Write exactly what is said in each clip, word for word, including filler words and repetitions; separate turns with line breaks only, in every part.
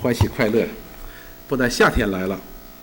欢喜快乐。不但夏天来了，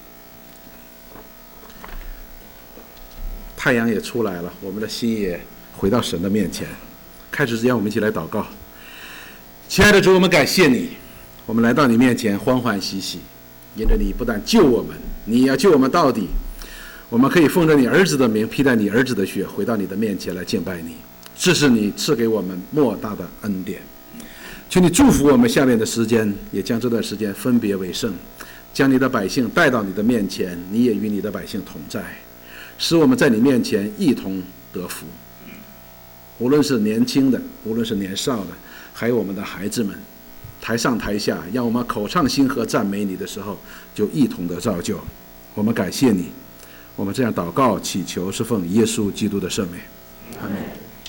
太阳也出来了，我们的心也回到神的面前。开始之前，我们一起来祷告。亲爱的主，我们感谢你，我们来到你面前欢欢喜喜，因着你不但救我们，你也要救我们到底。我们可以奉着你儿子的名，披戴你儿子的血，回到你的面前来敬拜你。这是你赐给我们莫大的恩典。求你祝福我们下面的时间，也将这段时间分别为圣，将你的百姓带到你的面前，你也与你的百姓同在，使我们在你面前一同得福。无论是年轻的，无论是年少的，还有我们的孩子们，台上台下，让我们口唱心和赞美你的时候，就一同的造就。我们感谢你，我们这样祷告祈求，是奉耶稣基督的圣名，阿们。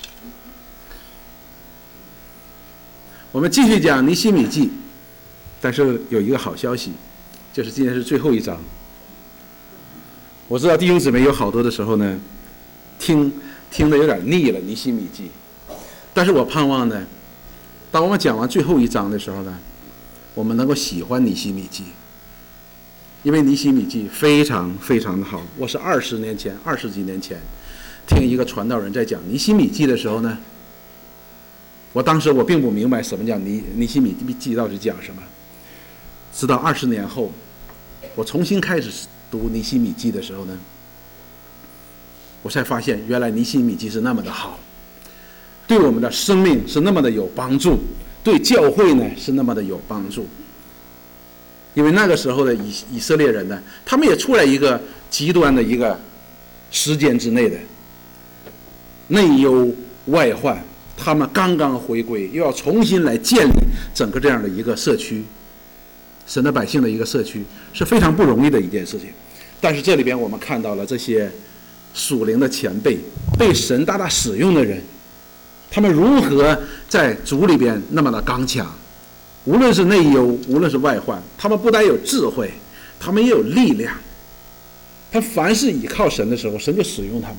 我们继续讲尼希米记，但是有一个好消息，就是今天是最后一章。我知道弟兄姊妹有好多的时候呢，听听得有点腻了尼希米记，但是我盼望呢，当我们讲完最后一章的时候呢，我们能够喜欢尼希米记，因为尼希米记非常非常的好。我是二十年前二十几年前听一个传道人在讲尼希米记的时候呢，我当时我并不明白什么叫尼尼希米记到底讲什么，直到二十年后我重新开始读尼希米记的时候呢，我才发现原来尼希米记是那么的好，对我们的生命是那么的有帮助，对教会呢是那么的有帮助。因为那个时候的以以色列人呢，他们也处在一个极端的一个时间之内的内忧外患，他们刚刚回归，又要重新来建立整个这样的一个社区，神的百姓的一个社区，是非常不容易的一件事情。但是这里边我们看到了这些属灵的前辈，被神大大使用的人，他们如何在主里边那么的刚强，无论是内忧，无论是外患，他们不但有智慧，他们也有力量。他凡是倚靠神的时候，神就使用他们。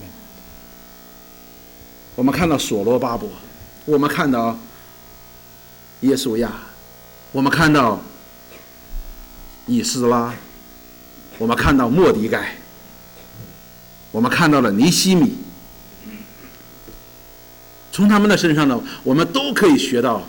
我们看到所罗巴伯，我们看到耶稣亚，我们看到以斯拉，我们看到末底改，我们看到了尼希米。从他们的身上呢，我们都可以学到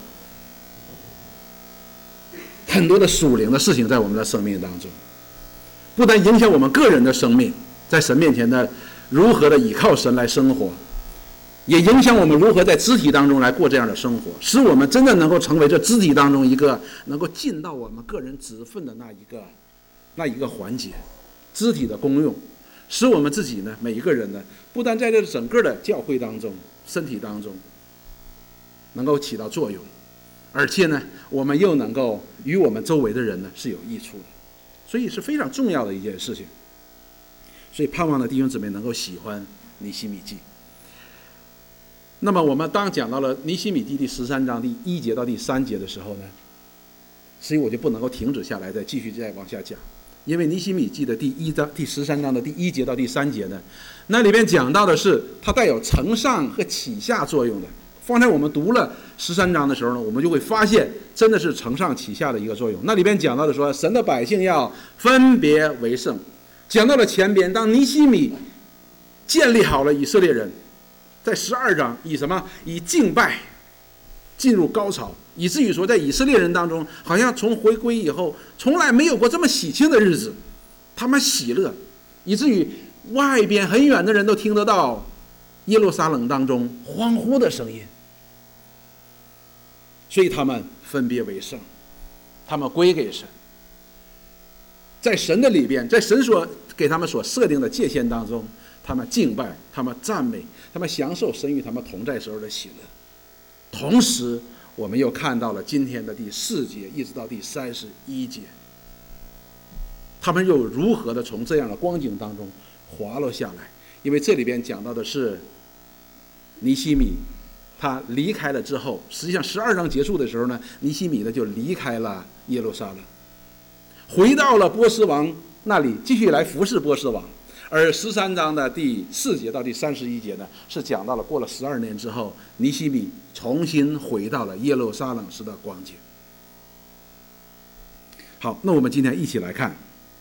很多的属灵的事情在我们的生命当中，不但影响我们个人的生命，在神面前的如何的倚靠神来生活，也影响我们如何在肢体当中来过这样的生活，使我们真的能够成为这肢体当中一个能够尽到我们个人职分的那一个那一个环节，肢体的功用，使我们自己呢，每一个人呢，不但在这整个的教会当中、身体当中能够起到作用，而且呢，我们又能够与我们周围的人呢是有益处的，所以是非常重要的一件事情。所以盼望的弟兄姊妹能够喜欢尼希米记。那么我们当讲到了尼希米记第十三章第一节到第三节的时候呢，所以我就不能够停止下来，再继续再往下讲。因为尼希米记的第一章第十三章的第一节到第三节呢，那里边讲到的是它带有承上和启下作用的。方才我们读了十三章的时候呢，我们就会发现真的是承上启下的一个作用。那里边讲到的说，神的百姓要分别为圣，讲到了前边，当尼希米建立好了以色列人，在十二章以什么？以敬拜进入高潮，以至于说在以色列人当中，好像从回归以后从来没有过这么喜庆的日子，他们喜乐，以至于外边很远的人都听得到耶路撒冷当中欢呼的声音。所以他们分别为圣，他们归给神，在神的里边，在神所给他们所设定的界限当中，他们敬拜，他们赞美，他们享受神与他们同在时候的喜乐。同时我们又看到了今天的第四节一直到第三十一节，他们又如何的从这样的光景当中滑落下来。因为这里边讲到的是尼希米他离开了之后，实际上十二章结束的时候呢，尼希米呢就离开了耶路撒冷，回到了波斯王那里继续来服侍波斯王。而十三章的第四节到第三十一节呢，是讲到了过了十二年之后，尼希米重新回到了耶路撒冷时的光景。 好，那我们今天一起来看。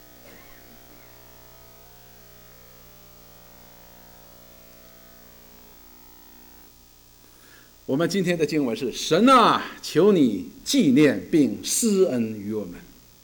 我们今天的经文是：神啊，求你纪念并施恩于我们。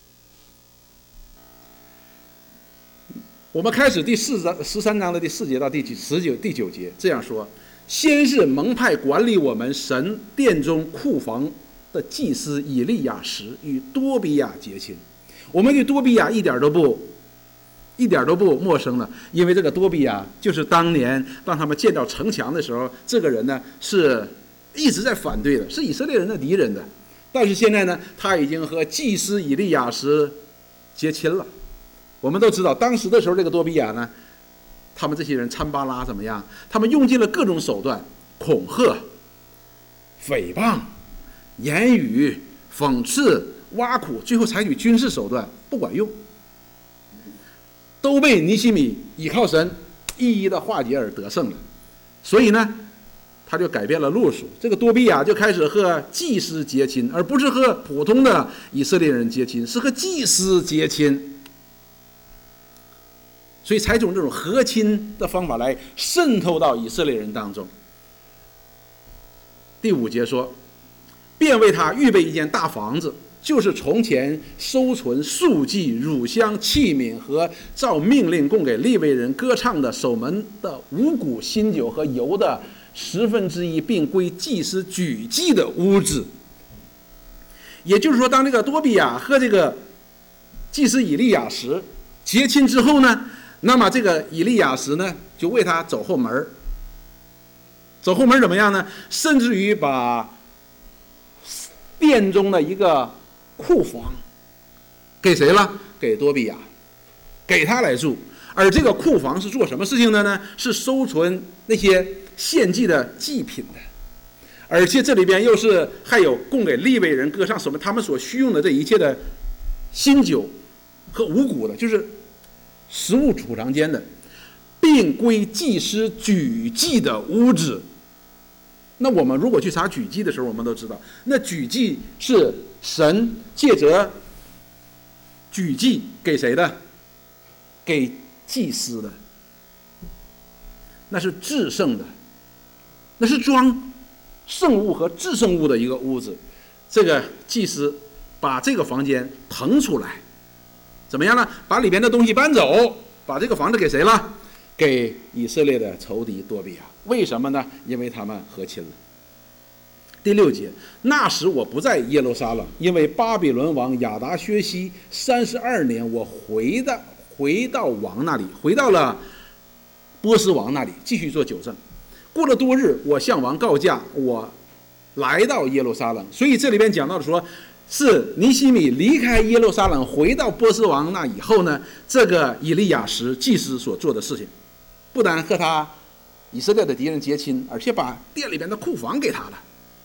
我们开始第四章十三章的第四节到第十九第九节这样说：先是蒙派管理我们神殿中库房的祭司以利亚时与多比亚结亲。我们对多比亚一点都不一点都不陌生了，因为这个多比亚就是当年当他们建造城墙的时候，这个人呢是一直在反对的，是以色列人的敌人的。但是现在呢，他已经和祭司以利亚时结亲了。我们都知道，当时的时候，这个多比亚呢，他们这些人参巴拉怎么样？他们用尽了各种手段，恐吓、诽谤、言语、讽刺、挖苦，最后采取军事手段，不管用，都被尼希米倚靠神一一的化解而得胜了。所以呢，他就改变了路数，这个多比亚就开始和祭司结亲，而不是和普通的以色列人结亲，是和祭司结亲。所以采用这种和亲的方法来渗透到以色列人当中。第五节说，便为他预备一间大房子，就是从前收存素祭、乳香、器皿和照命令供给利未人歌唱的守门的五谷、新酒和油的十分之一，并归祭司举祭的屋子。也就是说，当这个多比亚和这个祭司以利亚时结亲之后呢，那么这个以利亚时呢，就为他走后门。走后门怎么样呢？甚至于把殿中的一个库房给谁了？给多比亚，给他来住。而这个库房是做什么事情的呢？是收存那些献祭的祭品的，而且这里边又是还有供给利未人歌唱什么他们所需用的这一切的新酒和五谷的，就是食物储藏间的，并归祭司举祭的屋子。那我们如果去查举祭的时候，我们都知道，那举祭是神借着举祭给谁的？给祭司的，那是至圣的，那是装圣物和至圣物的一个屋子。这个祭司把这个房间腾出来，怎么样呢？把里边的东西搬走，把这个房子给谁了？给以色列的仇敌多比亚。为什么呢？因为他们和亲了。第六节，那时我不在耶路撒冷，因为巴比伦王亚达薛西三十二年，我回到回到王那里，回到了波斯王那里，继续做纠正。过了多日，我向王告假，我来到耶路撒冷。所以这里边讲到的说，是尼希米离开耶路撒冷，回到波斯王那以后呢，这个以利亚时祭司所做的事情，不但和他以色列的敌人结亲，而且把店里边的库房给他了。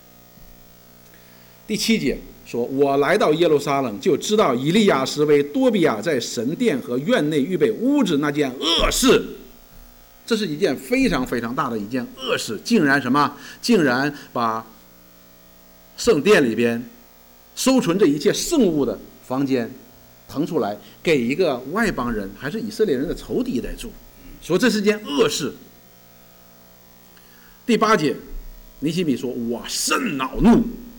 第七节说，我来到耶路撒冷，就知道以利亚时为多比亚在神殿和院内预备屋子那件恶事。这是一件非常非常大的一件恶事，竟然什么？竟然把圣殿里边收存这一切圣物的房间腾出来，给一个外邦人，还是以色列人的仇敌来住，说这是件恶事。第八节，尼希米说：“我甚恼怒，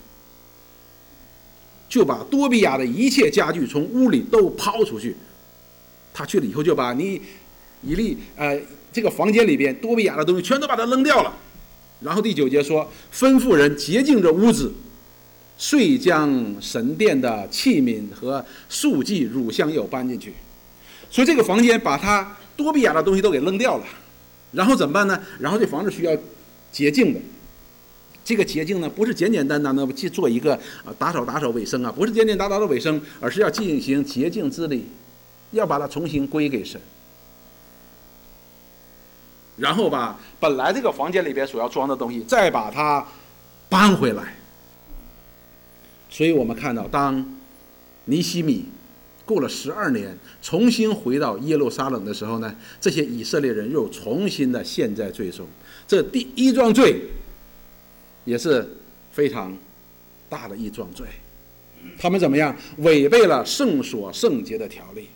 就把多比亚的一切家具从屋里都抛出去。”他去了以后，就把你以利呃这个房间里边多比亚的东西全都把它扔掉了。然后第九节说，吩咐人洁净这屋子，遂将神殿的器皿和素祭、乳香又搬进去。所以这个房间把他多比亚的东西都给扔掉了。然后怎么办呢？然后这房子需要洁净的。这个洁净呢，不是简简单单的去做一个呃打扫打扫卫生啊，不是简简单单的卫生，而是要进行洁净之礼，要把它重新归给神。然后把本来这个房间里边所要装的东西，再把它搬回来。所以我们看到，当尼希米过了十二年，重新回到耶路撒冷的时候呢，这些以色列人又重新的陷在罪中。这第一桩罪也是非常大的一桩罪。 他们怎么样？违背了圣所圣洁的条例。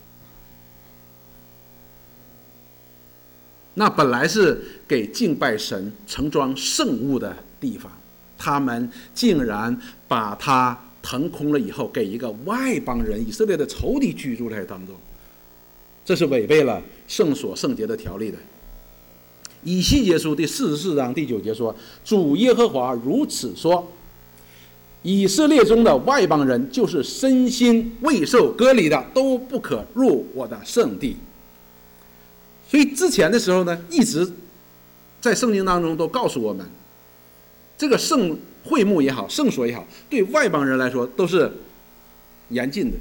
那本来是给敬拜神盛装圣物的地方，他们竟然把它腾空了以后，给一个外邦人以色列的仇敌居住在当中，这是违背了圣所圣洁的条例的。以西结书第四十四章第九节说：“主耶和华如此说，以色列中的外邦人，就是身心未受割礼的，都不可入我的圣地。”所以之前的时候呢，一直在圣经当中都告诉我们，这个圣会幕也好，圣所也好，对外邦人来说都是严禁的。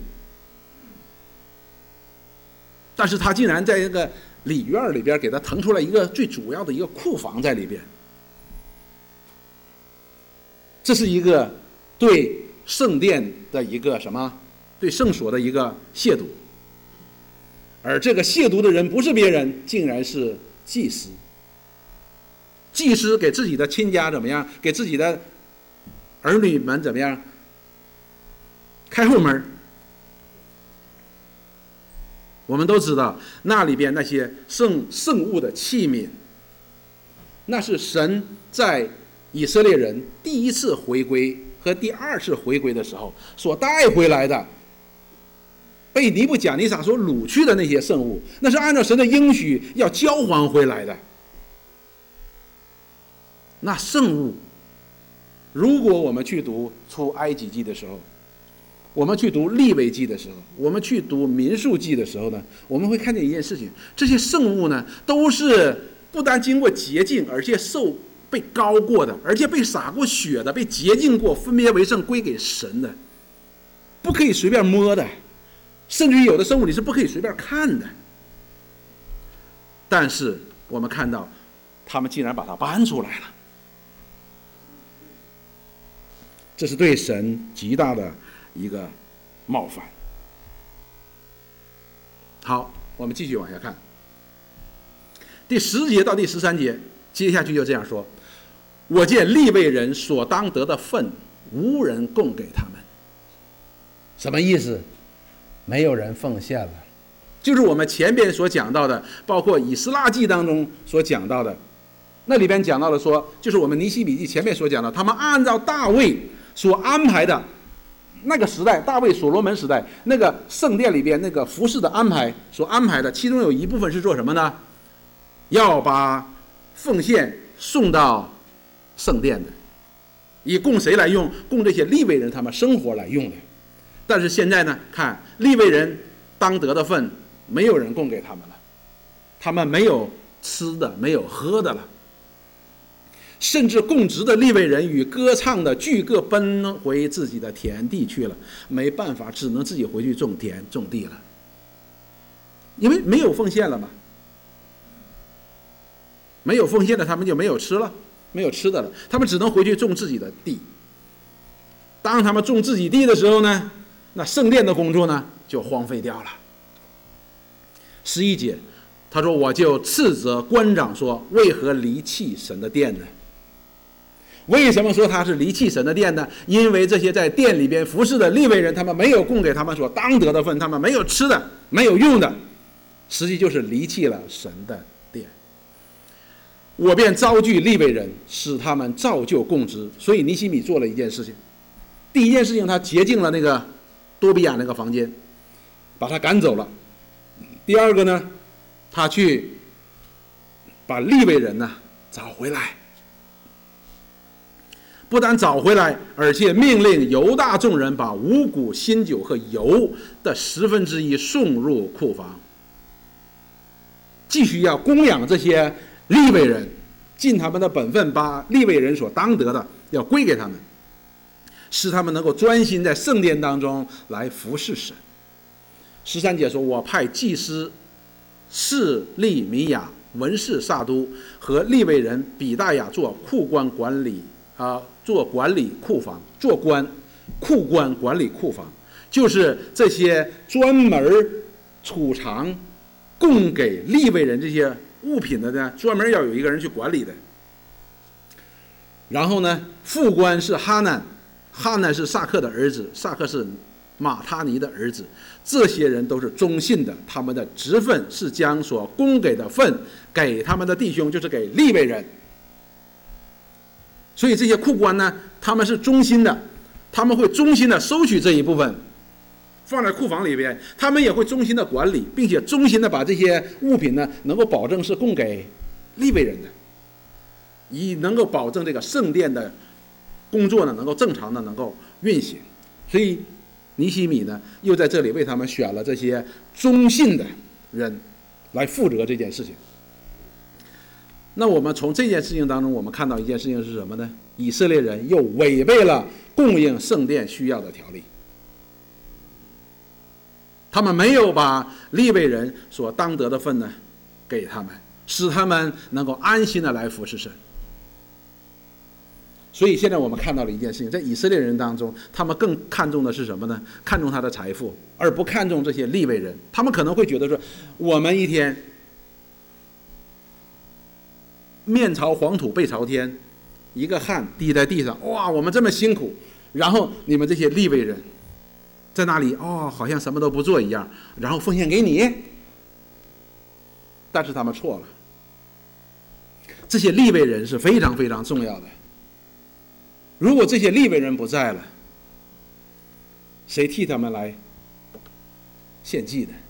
但是他竟然在这个里院里边给他腾出来一个最主要的一个库房在里边，这是一个对圣殿的一个什么？对圣所的一个亵渎。而这个亵渎的人不是别人，竟然是祭司。祭司给自己的亲家怎么样？给自己的儿女们怎么样？开后门。我们都知道，那里边那些圣圣物的器皿，那是神在以色列人第一次回归和第二次回归的时候所带回来的，被尼布甲尼撒所掳去的那些圣物，那是按照神的应许要交还回来的。那圣物，如果我们去读出埃及记的时候，我们去读利未记的时候，我们去读民数记的时候呢，我们会看见一件事情：这些圣物呢，都是不但经过洁净，而且受被膏过的，而且被洒过血的，被洁净过，分别为圣，归给神的，不可以随便摸的。甚至于有的圣物你是不可以随便看的。但是我们看到，他们竟然把它搬出来了，这是对神极大的一个冒犯。好，我们继续往下看，第十节到第十三节，接下去就这样说：“我见利未人所当得的分，无人供给他们。”什么意思？没有人奉献了，就是我们前边所讲到的，包括以斯拉记当中所讲到的，那里边讲到了说，就是我们尼希米记前面所讲的，他们按照大卫所安排的那个时代，大卫所罗门时代那个圣殿里边那个服饰的安排所安排的，其中有一部分是做什么呢？要把奉献送到圣殿的，以供谁来用？供这些利未人他们生活来用的。但是现在呢，看利未人当得的份，没有人供给他们了，他们没有吃的，没有喝的了。甚至供职的利未人与歌唱的俱各奔回自己的田地去了，没办法，只能自己回去种田种地了，因为没有奉献了嘛。没有奉献的，他们就没有吃了，没有吃的了，他们只能回去种自己的地。当他们种自己地的时候呢，那圣殿的工作呢就荒废掉了。十一节，他说：“我就斥责官长说，为何离弃神的殿呢？”为什么说他是离弃神的殿呢？因为这些在殿里边服侍的利未人，他们没有供给他们所当得的份，他们没有吃的，没有用的，实际就是离弃了神的殿。我便招聚利未人，使他们照旧供职。所以尼希米做了一件事情，第一件事情，他洁净了那个多比亚那个房间，把他赶走了。第二个呢，他去把利未人呢找回来，不但找回来，而且命令犹大众人把五谷、新酒和油的十分之一送入库房，继续要供养这些利未人，尽他们的本分，把利未人所当得的要归给他们，使他们能够专心在圣殿当中来服侍神。十三节说：“我派祭司示利米亚、文士撒都和利未人比大雅做库官管理啊、呃，做管理库房，做官库官管理库房，就是这些专门储藏供给利未人这些物品的呢，专门要有一个人去管理的。然后呢，副官是哈南哈呢是萨克的儿子，萨克是马他尼的儿子，这些人都是忠信的，他们的职分是将所供给的份给他们的弟兄，就是给利未人。所以这些库官呢，他们是忠心的，他们会忠心的收取这一部分放在库房里边，他们也会忠心的管理，并且忠心的把这些物品呢能够保证是供给利未人的，以能够保证这个圣殿的工作呢能够正常的能够运行。所以尼希米呢又在这里为他们选了这些忠信的人来负责这件事情。那我们从这件事情当中，我们看到一件事情是什么呢？以色列人又违背了供应圣殿需要的条例，他们没有把利未人所当得的份呢给他们，使他们能够安心的来服侍神。所以现在我们看到了一件事情，在以色列人当中，他们更看重的是什么呢？看重他的财富，而不看重这些利未人。他们可能会觉得说，我们一天面朝黄土背朝天，一个汗滴在地上，哇，我们这么辛苦，然后你们这些利未人在那里哦，好像什么都不做一样，然后奉献给你。但是他们错了，这些利未人是非常非常重要的。如果这些利未人不在了，谁替他们来献祭的？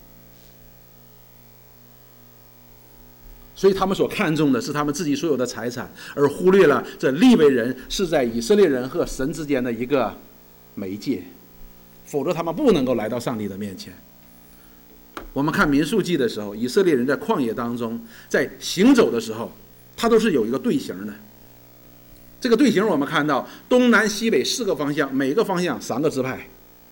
所以他们所看重的是他们自己所有的财产，而忽略了这利未人是在以色列人和神之间的一个媒介，否则他们不能够来到上帝的面前。我们看民数记的时候，以色列人在旷野当中在行走的时候，他都是有一个队形的。这个队形我们看到东南西北四个方向，每个方向三个支派，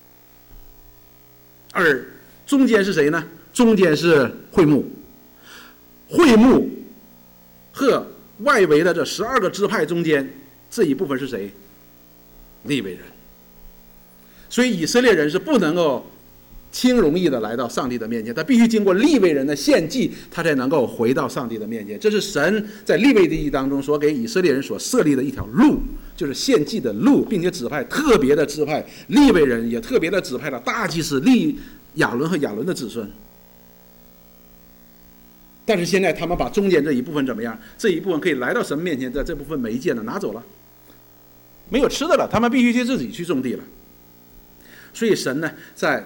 而中间是谁呢？中间是会幕，会幕和外围的这十二个支派中间这一部分是谁？利未人。所以以色列人是不能够轻容易的来到上帝的面前，他必须经过利未人的献祭，他才能够回到上帝的面前。这是神在利未记当中所给以色列人所设立的一条路，就是献祭的路，并且指派特别的支派利未人，也特别的指派了大祭司利亚伦和亚伦的子孙。但是现在他们把中间这一部分怎么样？这一部分可以来到神面前的这部分媒介呢拿走了，没有吃的了，他们必须去自己去种地了。所以神呢在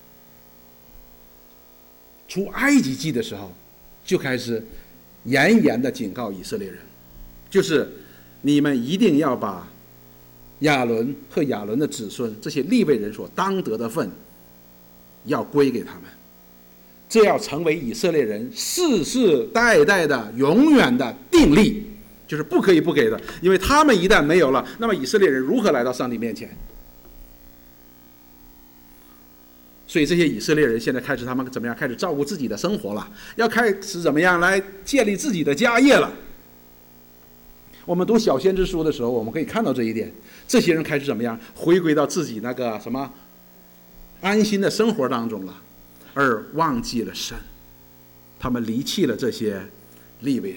出埃及记的时候就开始严严的警告以色列人，就是你们一定要把亚伦和亚伦的子孙这些利未人所当得的份要归给他们，这要成为以色列人世世代代的永远的定例，就是不可以不给的。因为他们一旦没有了，那么以色列人如何来到上帝面前？所以这些以色列人现在开始他们怎么样？开始照顾自己的生活了，要开始怎么样来建立自己的家业了。我们读小先知书的时候，我们可以看到这一点，这些人开始怎么样？回归到自己那个什么安心的生活当中了，而忘记了神，他们离弃了这些利未人。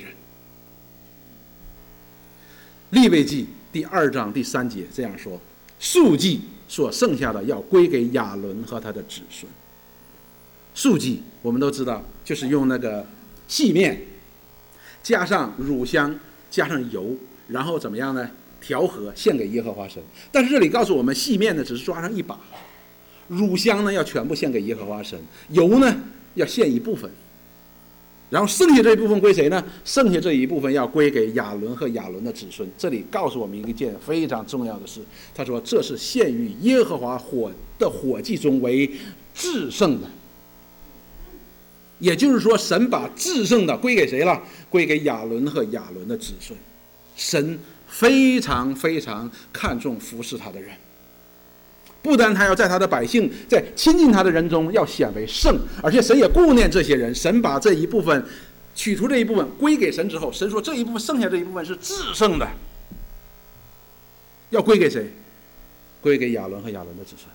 利未记第二章第三节这样说：数记所剩下的要归给亚伦和他的子孙。数记我们都知道，就是用那个细面加上乳香加上油，然后怎么样呢？调和献给耶和华神。但是这里告诉我们，细面呢只是抓上一把，乳香呢要全部献给耶和华神，油呢要献一部分，然后剩下这一部分归谁呢？剩下这一部分要归给亚伦和亚伦的子孙。这里告诉我们一件非常重要的事，他说这是献于耶和华火的火祭中为至圣的。也就是说，神把至圣的归给谁了？归给亚伦和亚伦的子孙。神非常非常看重服侍他的人，不单他要在他的百姓，在亲近他的人中要显为圣，而且神也顾念这些人。神把这一部分取出这一部分归给神之后，神说这一部分剩下这一部分是至圣的，要归给谁？归给亚伦和亚伦的子孙。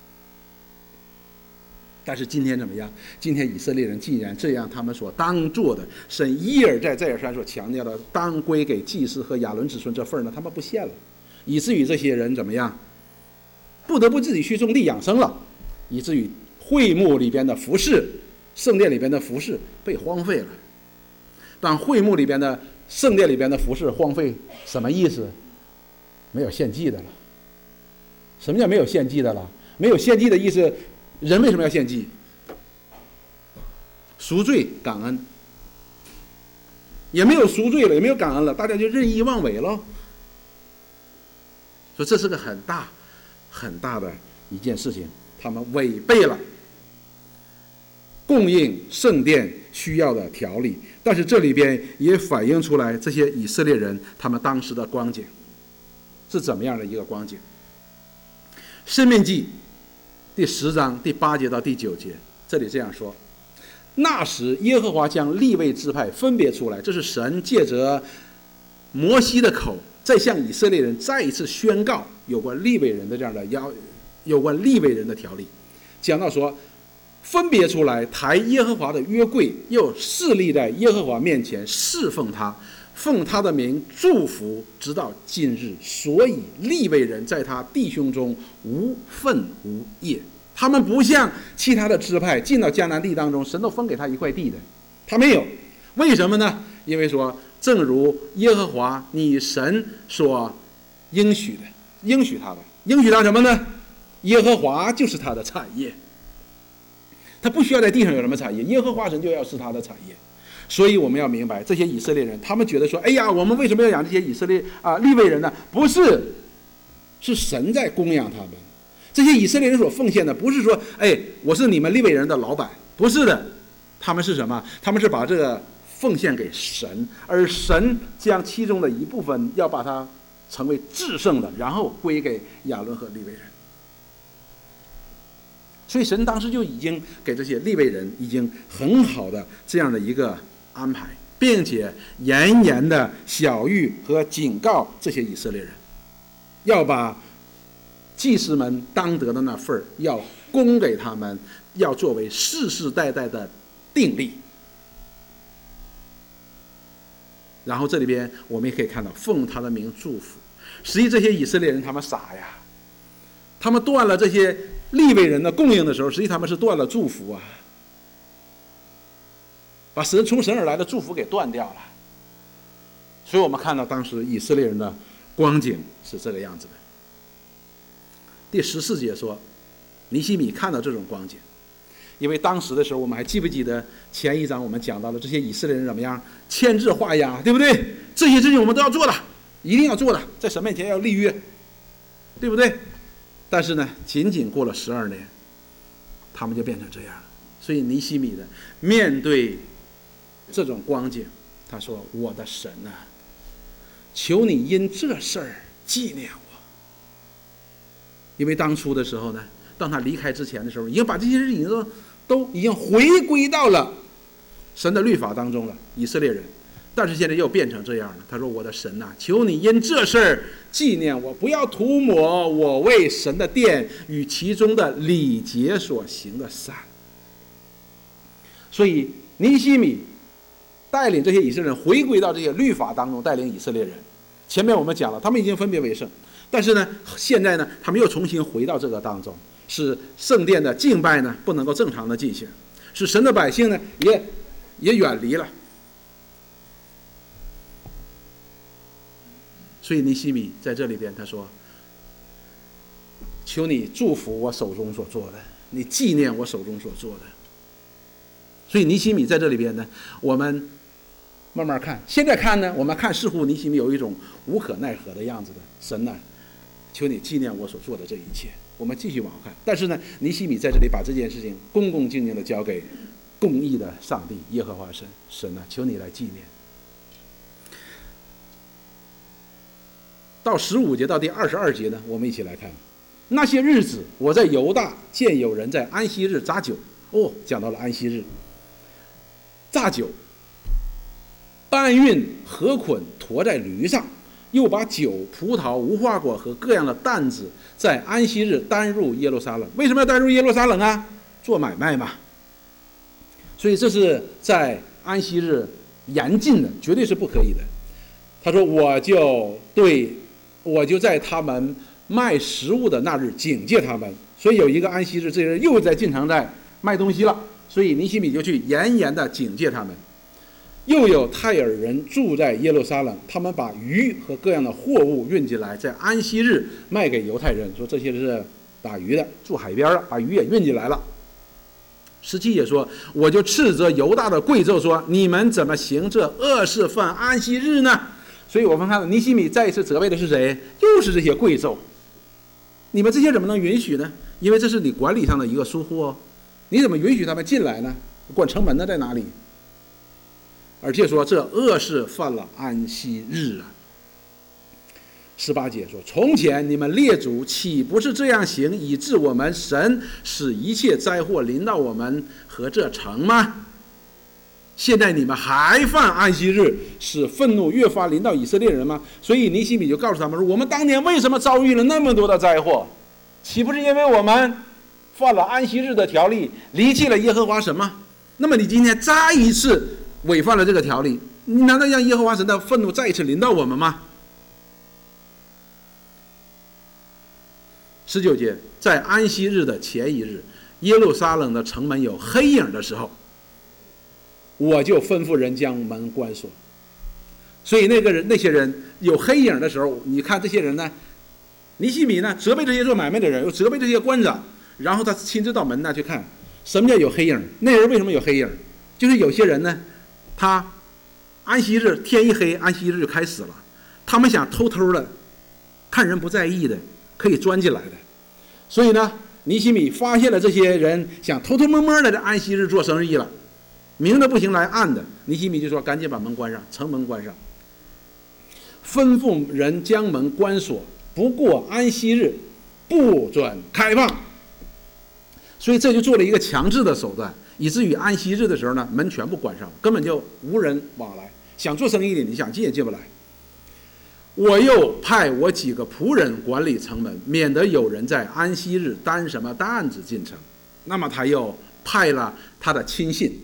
但是今天怎么样？今天以色列人既然这样，他们所当做的，神一而再再而三所强调的当归给祭司和亚伦子孙这份呢，他们不献了，以至于这些人怎么样？ 不得不自己去种地养生了，以至于会幕里边的服饰、圣殿里边的服饰被荒废了。当会幕里边的、圣殿里边的服饰荒废，什么意思？没有献祭的了。什么叫没有献祭的了？没有献祭的意思，人为什么要献祭？赎罪感恩。也没有赎罪了，也没有感恩了，大家就任意妄为了。所以这是个很大很大的一件事情，他们违背了供应圣殿需要的条例。但是这里边也反映出来这些以色列人他们当时的光景是怎么样的一个光景。申命记第十章第八节到第九节，这里这样说：那时耶和华将利未支派分别出来，这是神借着摩西的口再向以色列人再一次宣告有关利未人的这样的要有关利未人的条例，讲到说分别出来抬耶和华的约柜，又侍立在耶和华面前侍奉他，奉他的名祝福，直到今日。所以利未人在他弟兄中无分无业。他们不像其他的支派进到迦南地当中，神都分给他一块地的，他没有。为什么呢？因为说正如耶和华你神所应许的，应许他的，应许他什么呢？耶和华就是他的产业，他不需要在地上有什么产业，耶和华神就要是他的产业。所以我们要明白，这些以色列人他们觉得说，哎呀，我们为什么要养这些以色列啊利未人呢？不是，是神在供养他们。这些以色列人所奉献的不是说，哎，我是你们利未人的老板，不是的，他们是什么？他们是把这个奉献给神，而神将其中的一部分要把它成为至圣的，然后归给亚伦和利未人。所以神当时就已经给这些利未人已经很好的这样的一个安排，并且严严的晓谕和警告这些以色列人，要把祭司们当得的那份儿要供给他们，要作为世世代代的定例。然后这里边我们也可以看到奉他的名祝福。实际这些以色列人他们傻呀，他们断了这些利未人的供应的时候，实际他们是断了祝福啊，把神从神而来的祝福给断掉了。所以我们看到当时以色列人的光景是这个样子的。第十四节说，尼希米看到这种光景，因为当时的时候，我们还记不记得前一章我们讲到了这些以色列人怎么样签字画押，对不对？这些事情我们都要做的，一定要做的，在神面前要立约，对不对？但是呢，仅仅过了十二年，他们就变成这样了。所以尼希米的面对这种光景，他说：“我的神啊，求你因这事儿纪念我。”因为当初的时候呢，当他离开之前的时候，已经把这些事情都都已经回归到了神的律法当中了，以色列人。但是现在又变成这样了。他说：“我的神啊，求你因这事儿纪念我，不要涂抹我为神的殿与其中的礼节所行的善。”所以尼希米带领这些以色列人回归到这些律法当中，带领以色列人。前面我们讲了，他们已经分别为圣。但是呢，现在呢，他们又重新回到这个当中，使圣殿的敬拜呢不能够正常的进行，使神的百姓呢也也远离了。所以尼希米在这里边他说：“求你祝福我手中所做的，你纪念我手中所做的。”所以尼希米在这里边呢，我们慢慢看，现在看呢，我们看似乎尼希米有一种无可奈何的样子的，神呢，求你纪念我所做的这一切。我们继续往后看，但是呢，尼希米在这里把这件事情恭恭敬敬的交给公义的上帝耶和华神，神呢，求你来纪念。到十五节到第二十二节呢，我们一起来看。那些日子，我在犹大见有人在安息日榨酒。哦，讲到了安息日，榨酒，搬运禾捆驮在驴上，又把酒、葡萄、无花果和各样的担子在安息日担入耶路撒冷。为什么要担入耶路撒冷啊？做买卖嘛。所以这是在安息日严禁的，绝对是不可以的。他说：“我就对。”我就在他们卖食物的那日警戒他们。所以有一个安息日，这些人又在进城在卖东西了，所以尼希米就去严严的警戒他们。又有泰尔人住在耶路撒冷，他们把鱼和各样的货物运进来，在安息日卖给犹太人，说这些是打鱼的，住海边了，把鱼也运进来了。十七节说，我就斥责犹大的贵胄说，你们怎么行这恶事犯安息日呢？所以我们看到尼希米再一次责备的是谁？又是这些贵胄。你们这些怎么能允许呢？因为这是你管理上的一个疏忽哦，你怎么允许他们进来呢？管城门的在哪里？而且说这恶事犯了安息日啊。十八节说，从前你们列祖岂不是这样行，以致我们神使一切灾祸临到我们和这城吗？现在你们还犯安息日，使愤怒越发临到以色列人吗？所以尼希米就告诉他们说，我们当年为什么遭遇了那么多的灾祸？岂不是因为我们犯了安息日的条例，离弃了耶和华神吗？那么你今天再一次违反了这个条例，你难道让耶和华神的愤怒再一次临到我们吗？十九节，在安息日的前一日，耶路撒冷的城门有黑影的时候，我就吩咐人将门关锁。所以那个人那些人有黑影的时候，你看这些人呢，尼希米呢责备这些做买卖的人，又责备这些官长，然后他亲自到门那去看什么叫有黑影。那人为什么有黑影？就是有些人呢，他安息日天一黑，安息日就开始了，他们想偷偷的看人不在意的，可以钻进来的。所以呢，尼希米发现了这些人想偷偷摸摸的在安息日做生意了，明的不行来暗的，尼希米就说赶紧把门关上，城门关上，吩咐人将门关锁，不过安息日不准开放。所以这就做了一个强制的手段，以至于安息日的时候呢，门全部关上，根本就无人往来，想做生意的你想进也进不来。我又派我几个仆人管理城门，免得有人在安息日担什么担子进城。那么他又派了他的亲信，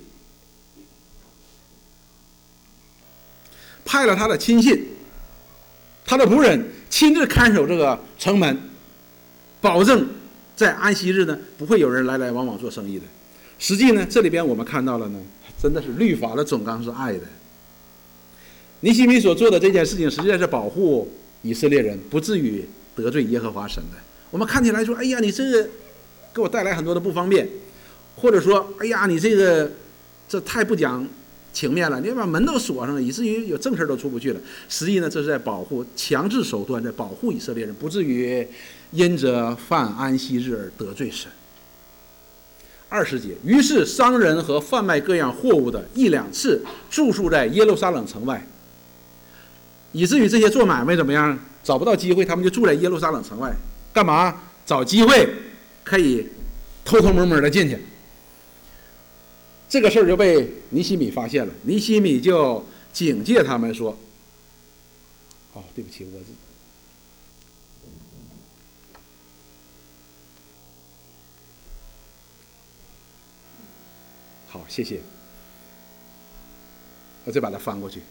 派了他的亲信，他的仆人亲自看守这个城门，保证在安息日呢不会有人来来往往做生意的。实际呢，这里边我们看到了呢，真的是律法的总纲是爱的。尼希米所做的这件事情，实际上是保护以色列人不至于得罪耶和华神的。我们看起来说，哎呀，你这个给我带来很多的不方便，或者说，哎呀，你这个这太不讲情面了，你把门都锁上了，以至于有正事都出不去了。实际呢，这是在保护，强制手段在保护以色列人不至于因着犯安息日而得罪神。二十节，于是商人和贩卖各样货物的一两次住宿在耶路撒冷城外，以至于这些做买卖怎么样找不到机会，他们就住在耶路撒冷城外，干嘛？找机会可以偷偷摸摸的进去。这个事儿就被尼希米发现了，尼希米就警戒他们说：“哦，对不起，我是。”好，谢谢。我再把它翻过去。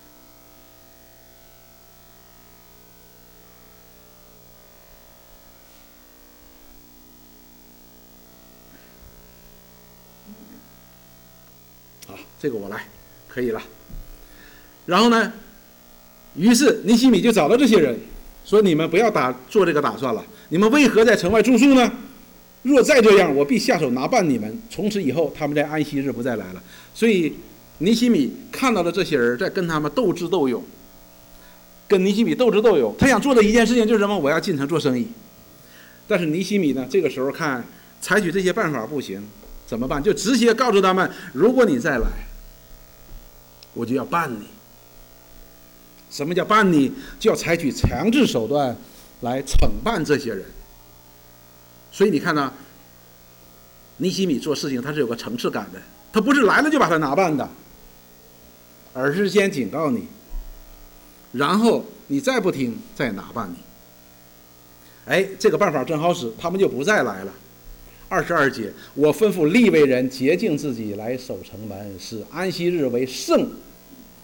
好，这个我来，可以了。然后呢，于是尼希米就找到这些人，说：“你们不要打做这个打算了，你们为何在城外住宿呢？若再这样，我必下手拿办你们。从此以后，他们在安息日不再来了。”所以尼希米看到了这些人在跟他们斗智斗勇，跟尼希米斗智斗勇。他想做的一件事情就是什么？我要进城做生意。但是尼希米呢，这个时候看采取这些办法不行，怎么办？就直接告诉他们：如果你再来，我就要办你。什么叫办你？就要采取强制手段来惩办这些人。所以你看呢，尼希米做事情他是有个层次感的，他不是来了就把他拿办的，而是先警告你，然后你再不听再拿办你。哎，这个办法真好使，他们就不再来了。二十二节，我吩咐利未人洁净自己来守城门，使安息日为圣。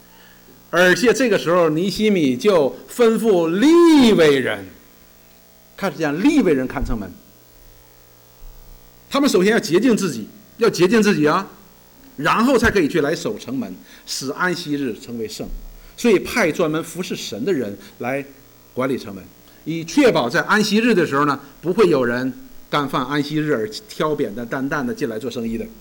而且这个时候尼希米就吩咐利未人， 开始让利未人看城门。他们首先要洁净自己，要洁净自己啊，然后才可以去来守城门，使安息日成为圣。所以派专门服侍神的人来管理城门，以确保在安息日的时候呢，不会有人干犯安息日而挑扁担担担的进来做生意的。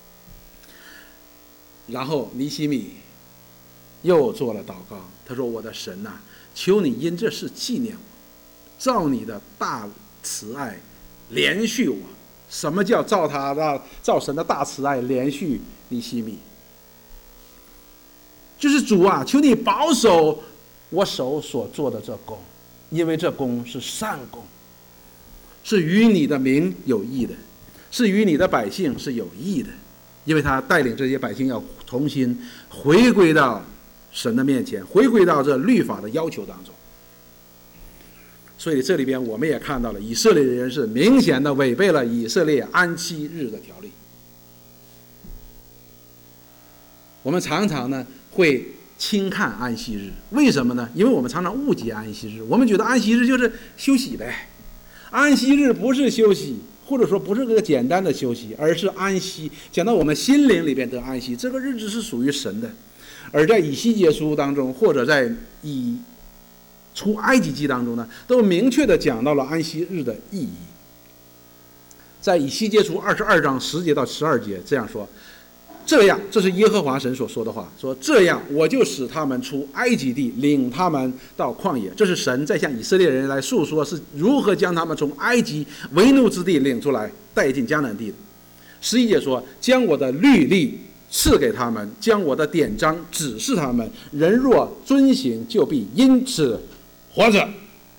然后尼希米又做了祷告，他说：“我的神呐、啊，求你因这事纪念我，照你的大慈爱连续我。”什么叫照他的照神的大慈爱连续尼希米？就是主啊，求你保守我手所做的这工，因为这工是善工，是与你的名有益的，是与你的百姓是有益的，因为他带领这些百姓要重新回归到神的面前，回归到这律法的要求当中。所以这里边我们也看到了，以色列人是明显的违背了以色列安息日的条例。我们常常呢会轻看安息日，为什么呢？因为我们常常误解安息日，我们觉得安息日就是休息呗。安息日不是休息，或者说不是个简单的休息，而是安息。讲到我们心灵里边得安息，这个日子是属于神的。而在以西结书当中，或者在以出埃及记当中呢，都明确的讲到了安息日的意义。在以西结书二十二章十节到十二节这样说：这样，这是耶和华神所说的话，说这样我就使他们出埃及地，领他们到旷野。这是神在向以色列人来述说是如何将他们从埃及为奴之地领出来，带进迦南地的。十一节说：将我的律例赐给他们，将我的典章指示他们，人若遵行，就必因此活着。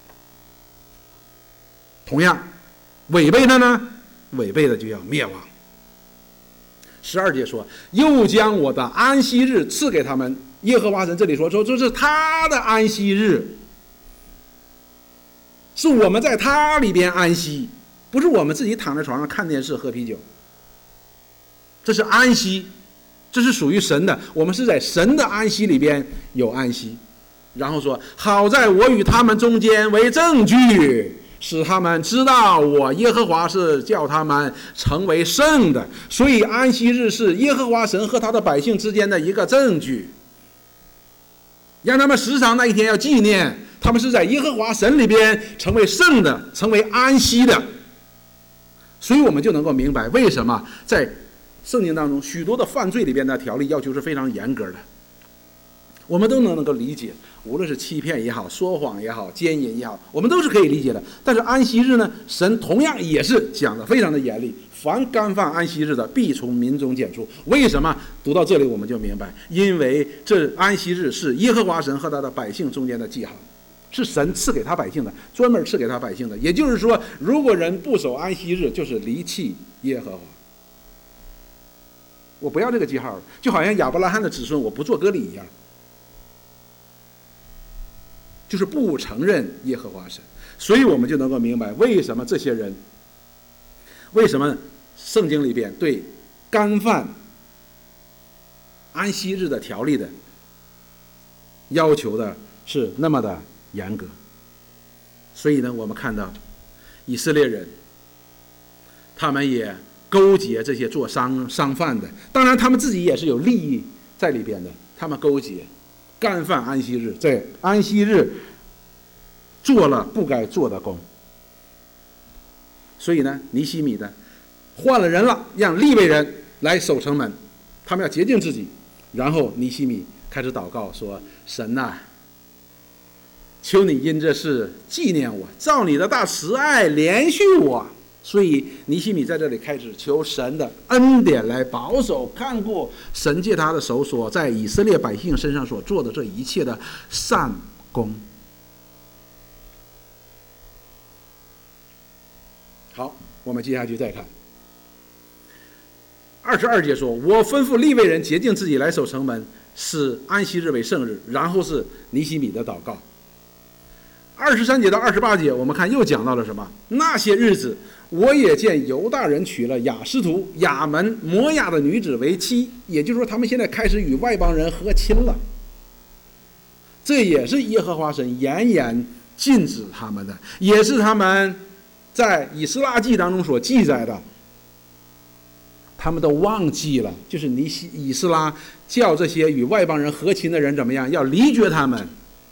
同样，违背的呢，违背的就要灭亡。十二节说：又将我的安息日赐给他们。耶和华神这里说说这是他的安息日，是我们在他里边安息，不是我们自己躺在床上看电视喝啤酒。这是安息，这是属于神的，我们是在神的安息里边有安息。然后说：好在我与他们中间为证据，使他们知道我耶和华是叫他们成为圣的。所以安息日是耶和华神和他的百姓之间的一个证据，让他们时常那一天要纪念他们是在耶和华神里边成为圣的，成为安息的。所以我们就能够明白为什么在圣经当中许多的犯罪里边的条例要求是非常严格的，我们都能够理解，无论是欺骗也好，说谎也好，奸淫也好，我们都是可以理解的。但是安息日呢，神同样也是讲的非常的严厉，凡干犯安息日的，必从民中剪除。为什么？读到这里我们就明白，因为这安息日是耶和华神和他的百姓中间的记号，是神赐给他百姓的，专门赐给他百姓的。也就是说，如果人不守安息日，就是离弃耶和华。我不要这个记号了，就好像亚伯拉罕的子孙我不做割礼一样，就是不承认耶和华神。所以我们就能够明白为什么这些人，为什么圣经里边对干犯安息日的条例的要求的是那么的严格。所以呢，我们看到以色列人他们也勾结这些做商商贩的，当然他们自己也是有利益在里边的，他们勾结干犯安息日，在安息日做了不该做的工。所以呢，尼希米呢换了人了，让利未人来守城门，他们要洁净自己。然后尼希米开始祷告说：神呐、啊，求你因这事纪念我，照你的大慈爱连续我。所以尼希米在这里开始求神的恩典来保守看顾神借他的手所在以色列百姓身上所做的这一切的善功。好，我们接下去再看二十二节说：我吩咐利未人洁净自己来守城门，使安息日为圣日。然后是尼希米的祷告。二十三节到二十八节我们看又讲到了什么？那些日子我也见犹大人娶了亚实图、亚门、摩亚的女子为妻，也就是说他们现在开始与外邦人和亲了。这也是耶和华神严严禁止他们的，也是他们在以斯拉记当中所记载的。他们都忘记了，就是尼西以斯拉叫这些与外邦人和亲的人怎么样，要离绝他们。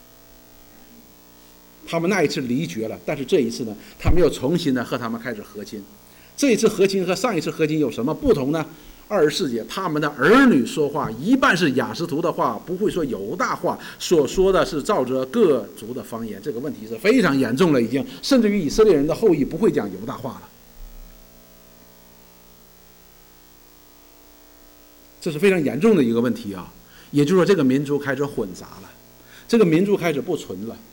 他们那一次离绝了，但是这一次呢，他们又重新的和他们开始和亲。这一次和亲和上一次和亲有什么不同呢？二十四节，他们的儿女说话一半是雅什图的话，不会说犹大话，所说的是照着各族的方言。这个问题是非常严重了，已经甚至于以色列人的后裔不会讲犹大话了。这是非常严重的一个问题啊！也就是说，这个民族开始混杂了，这个民族开始不纯了。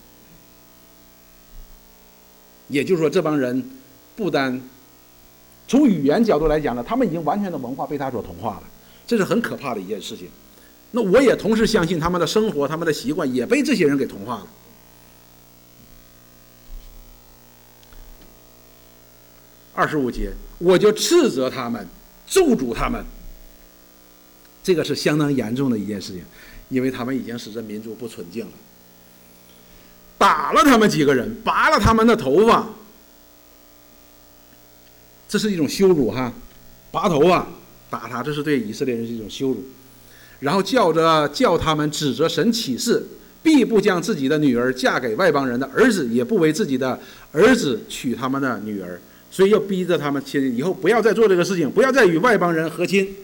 也就是说，这帮人不单从语言角度来讲呢，他们已经完全的文化被他所同化了，这是很可怕的一件事情。那我也同时相信他们的生活、他们的习惯也被这些人给同化了。二十五节，我就斥责他们，咒诅他们。这个是相当严重的一件事情，因为他们已经使这民族不纯净了。打了他们几个人，拔了他们的头发，这是一种羞辱哈，拔头发打他，这是对以色列人是一种羞辱。然后叫着叫他们指着神起誓，必不将自己的女儿嫁给外邦人的儿子，也不为自己的儿子娶他们的女儿。所以要逼着他们以后不要再做这个事情，不要再与外邦人和亲。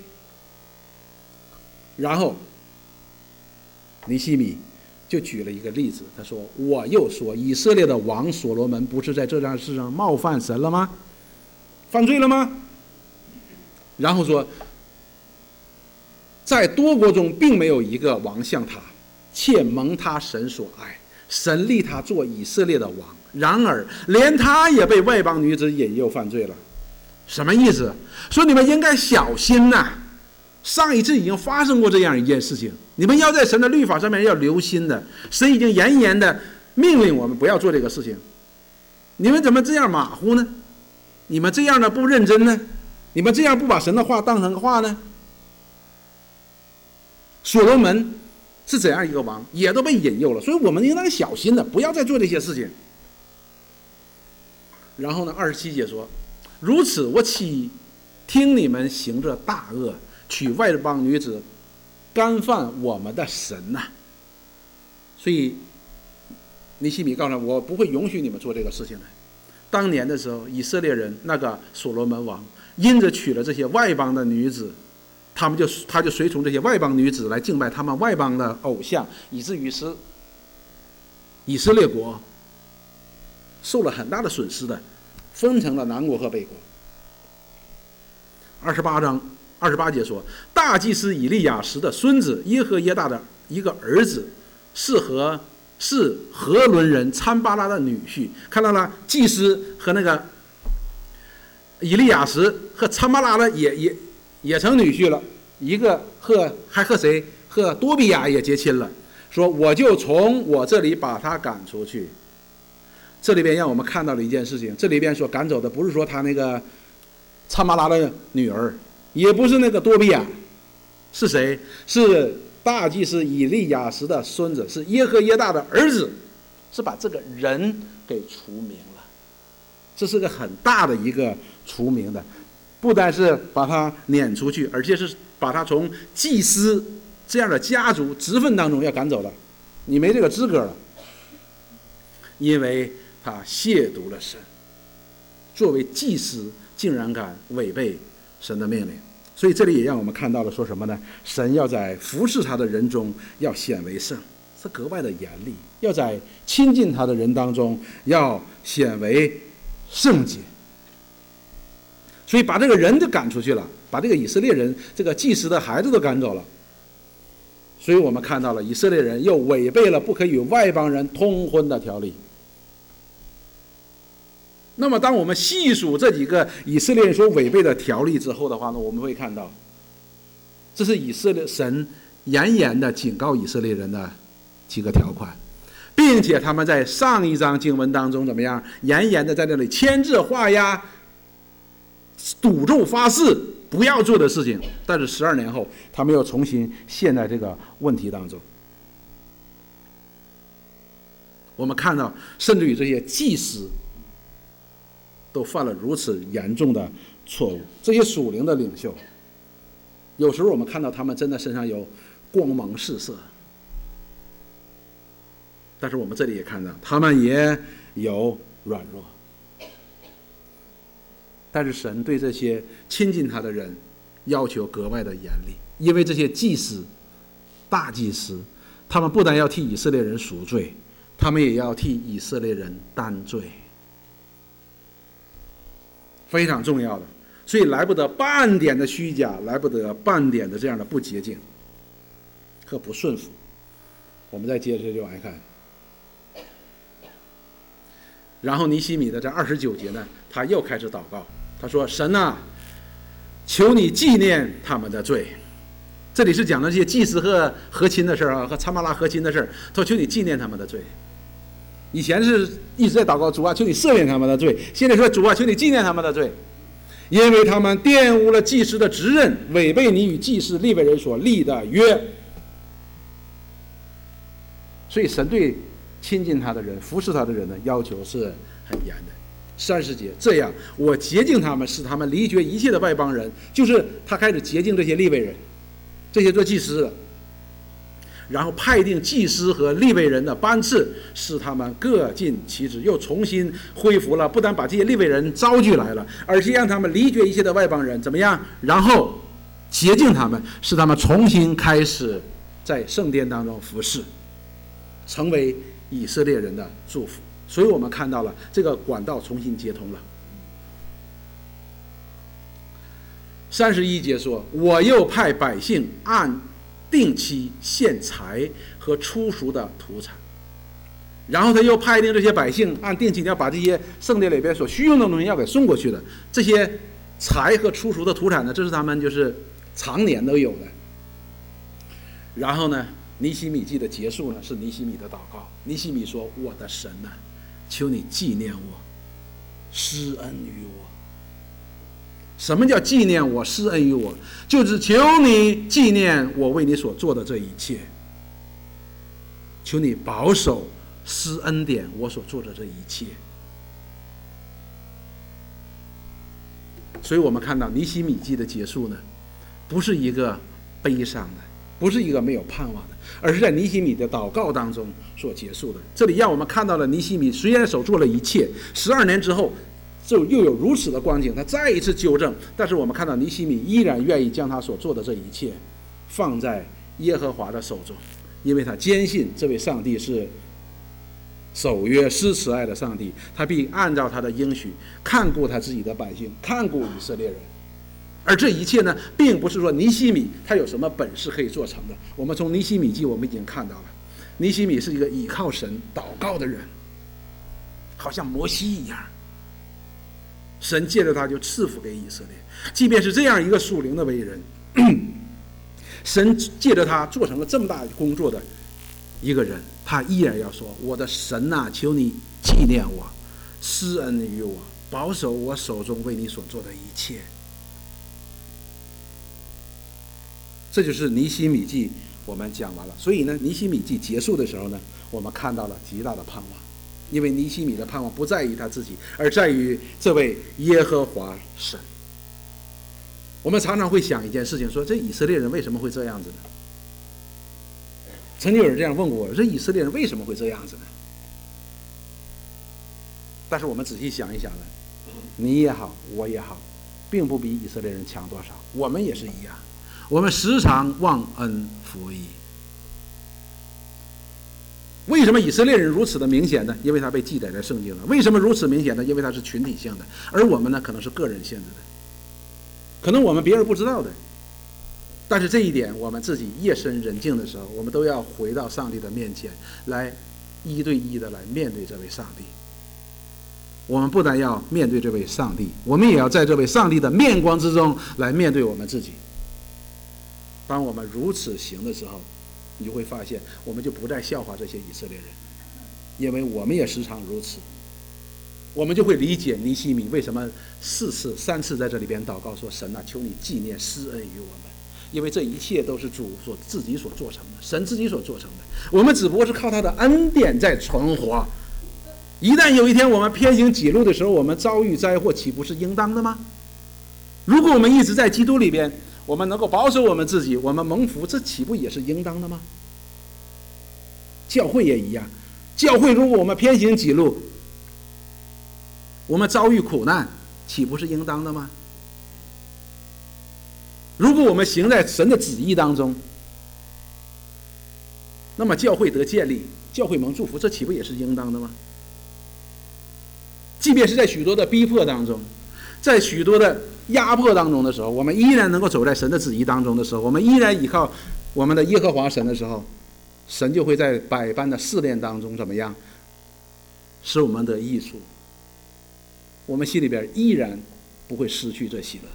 然后尼希米就举了一个例子，他说：“我又说，以色列的王所罗门不是在这件事上冒犯神了吗？犯罪了吗？”然后说，在多国中并没有一个王像他，且蒙他神所爱，神立他做以色列的王。然而连他也被外邦女子引诱犯罪了。什么意思？说你们应该小心呐、啊！上一次已经发生过这样一件事情，你们要在神的律法上面要留心的。神已经严严的命令我们不要做这个事情，你们怎么这样马虎呢？你们这样的不认真呢？你们这样不把神的话当成话呢？所罗门是怎样一个王，也都被引诱了，所以我们应当小心的，不要再做这些事情。然后呢，二十七节说：“如此，我岂听你们行着大恶，娶外邦女子，干犯我们的神呐、啊！”所以尼希米告诉他，我不会允许你们做这个事情的。当年的时候，以色列人那个所罗门王因着娶了这些外邦的女子，他们就他就随从这些外邦女子来敬拜他们外邦的偶像，以至于是以色列国受了很大的损失的，分成了南国和北国。二十八章二十八节说，大祭司以利亚时的孙子耶和耶大的一个儿子是和是何伦人参巴拉的女婿。看到了，祭司和那个以利亚时和参巴拉的也也也成女婿了，一个和还和谁和多比亚也结亲了。说我就从我这里把他赶出去。这里边让我们看到了一件事情，这里边所赶走的不是说他那个参巴拉的女儿，也不是那个多比亚，是谁？是大祭司以利亚时的孙子，是耶和耶大的儿子，是把这个人给除名了。这是个很大的一个除名的，不单是把他撵出去，而且是把他从祭司这样的家族职分当中要赶走了，你没这个资格了，因为他亵渎了神，作为祭司竟然敢违背神的命令。所以这里也让我们看到了说什么呢？神要在服侍他的人中要显为圣，是格外的严厉；要在亲近他的人当中要显为圣洁。所以把这个人就赶出去了，把这个以色列人这个祭司的孩子都赶走了。所以我们看到了以色列人又违背了不可以与外邦人通婚的条例。那么当我们细数这几个以色列人所违背的条例之后的话呢，我们会看到这是以色列神严严的警告以色列人的几个条款，并且他们在上一章经文当中怎么样严严的在那里签字画押赌咒发誓不要做的事情，但是十二年后他们又重新陷在这个问题当中。 我们看到，甚至于这些祭司都犯了如此严重的错误。这些属灵的领袖，有时候我们看到他们真的身上有光芒四射，但是我们这里也看到他们也有软弱。但是神对这些亲近他的人要求格外的严厉，因为这些祭司、大祭司，他们不但要替以色列人赎罪，他们也要替以色列人担罪，非常重要的。所以来不得半点的虚假，来不得半点的这样的不洁净和不顺服。我们再接着就来看，然后尼希米的这二十九节呢，他又开始祷告，他说：“神啊，求你纪念他们的罪。”这里是讲的这些祭司和和亲的事儿啊，和参巴拉和亲的事儿。他说：“求你纪念他们的罪。”以前是一直在祷告主啊，求你赦免他们的罪。现在说主啊，求你纪念他们的罪，因为他们玷污了祭司的职任，违背你与祭司利未人所立的约。所以神对亲近他的人、服侍他的人呢，要求是很严的。三十节，这样我洁净他们，使他们离绝一切的外邦人，就是他开始洁净这些利未人，这些做祭司的，然后派定祭司和利未人的班次，使他们各尽其职，又重新恢复了，不但把这些利未人招聚来了，而且让他们离绝一切的外邦人，怎么样？然后洁净他们，使他们重新开始在圣殿当中服侍，成为以色列人的祝福。所以我们看到了这个管道重新接通了。三十一节说：“我又派百姓按定期献财和初熟的土产。”然后他又派定这些百姓按定期要把这些圣殿里边所需用的东西要给送过去的。这些财和初熟的土产呢，这是他们就是常年都有的。然后呢，尼希米记的结束呢，是尼希米的祷告。尼希米说：“我的神啊，求你纪念我，施恩于我。”什么叫纪念我、施恩于我？就是求你纪念我为你所做的这一切，求你保守施恩典我所做的这一切。所以我们看到尼希米记的结束呢，不是一个悲伤的，不是一个没有盼望的，而是在尼希米的祷告当中所结束的。这里让我们看到了尼希米虽然所做了一切，十二年之后就又有如此的光景，他再一次纠正，但是我们看到尼希米依然愿意将他所做的这一切放在耶和华的手中，因为他坚信这位上帝是守约施慈爱的上帝，他必按照他的应许看顾他自己的百姓，看顾以色列人。而这一切呢，并不是说尼希米他有什么本事可以做成的。我们从尼希米记我们已经看到了，尼希米是一个倚靠神祷告的人，好像摩西一样，神借着他就赐福给以色列。即便是这样一个属灵的伟人，神借着他做成了这么大工作的一个人，他依然要说：“我的神啊，求你纪念我，施恩于我，保守我手中为你所做的一切。”这就是尼希米记我们讲完了。所以呢，尼希米记结束的时候呢，我们看到了极大的盼望，因为尼希米的盼望不在于他自己，而在于这位耶和华神。我们常常会想一件事情，说这以色列人为什么会这样子呢？曾经有人这样问过我，这以色列人为什么会这样子呢？但是我们仔细想一想呢，你也好，我也好，并不比以色列人强多少，我们也是一样，我们时常忘恩负义。为什么以色列人如此的明显呢？因为他被记载在圣经了。为什么如此明显呢？因为它是群体性的，而我们呢，可能是个人性质的，可能我们别人不知道的。但是这一点，我们自己夜深人静的时候，我们都要回到上帝的面前来，一对一的来面对这位上帝。我们不但要面对这位上帝，我们也要在这位上帝的面光之中来面对我们自己。当我们如此行的时候，你就会发现，我们就不再笑话这些以色列人，因为我们也时常如此。我们就会理解尼希米为什么四次、三次在这里边祷告说：“神啊，求你纪念施恩于我们。” 因为这一切都是主所自己所做成的，神自己所做成的。我们只不过是靠他的恩典在存活。一旦有一天我们偏行己路的时候，我们遭遇灾祸，岂不是应当的吗？如果我们一直在基督里边，我们能够保守我们自己，我们蒙福，这岂不也是应当的吗？教会也一样，教会如果我们偏行己路，我们遭遇苦难，岂不是应当的吗？如果我们行在神的旨意当中，那么教会得建立，教会蒙祝福，这岂不也是应当的吗？即便是在许多的逼迫当中，在许多的压迫当中的时候，我们依然能够走在神的旨意当中的时候，我们依然依靠我们的耶和华神的时候，神就会在百般的试炼当中怎么样，使我们得益处。我们心里边依然不会失去这喜乐。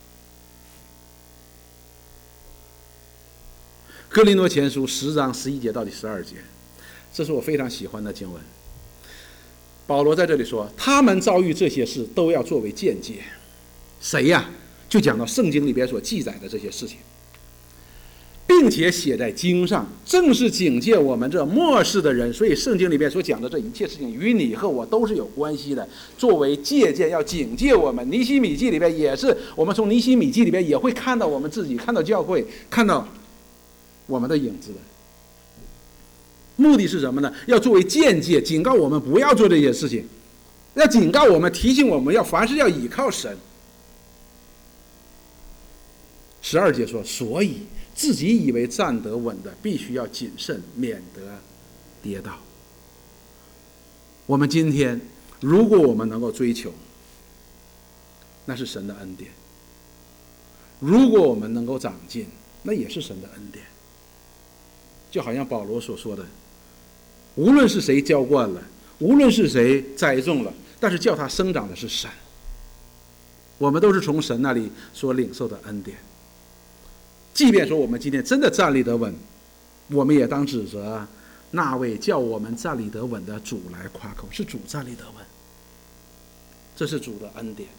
哥林多前书十章十一节到第十二节，这是我非常喜欢的经文。保罗在这里说，他们遭遇这些事都要作为见解。谁呀？就讲到圣经里边所记载的这些事情，并且写在经上，正是警戒我们这末世的人。所以圣经里边所讲的这一切事情与你和我都是有关系的，作为借鉴，要警戒我们。尼希米记里边也是，我们从尼希米记里边也会看到我们自己，看到教会，看到我们的影子的。目的是什么呢？要作为鉴戒，警告我们不要做这些事情，要警告我们，提醒我们要凡事要倚靠神。十二节说，所以自己以为站得稳的，必须要谨慎，免得跌倒。我们今天如果我们能够追求，那是神的恩典；如果我们能够长进，那也是神的恩典。就好像保罗所说的，无论是谁浇灌了，无论是谁栽种了，但是叫它生长的是神。我们都是从神那里所领受的恩典。即便说我们今天真的站立得稳，我们也当指责那位叫我们站立得稳的主来夸口，是主站立得稳，这是主的恩典。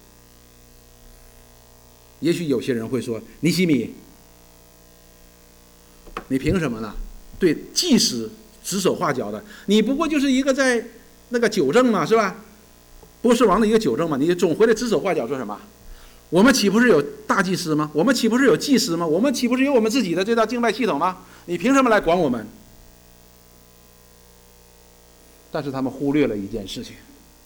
也许有些人会说，尼希米，你凭什么呢？对祭司指手画脚的，你不过就是一个在那个纠正嘛，是吧？波斯王的一个纠正嘛，你总回来指手画脚做什么？我们岂不是有大祭司吗？我们岂不是有祭司吗？我们岂不是有我们自己的这套敬拜系统吗？你凭什么来管我们？但是他们忽略了一件事情：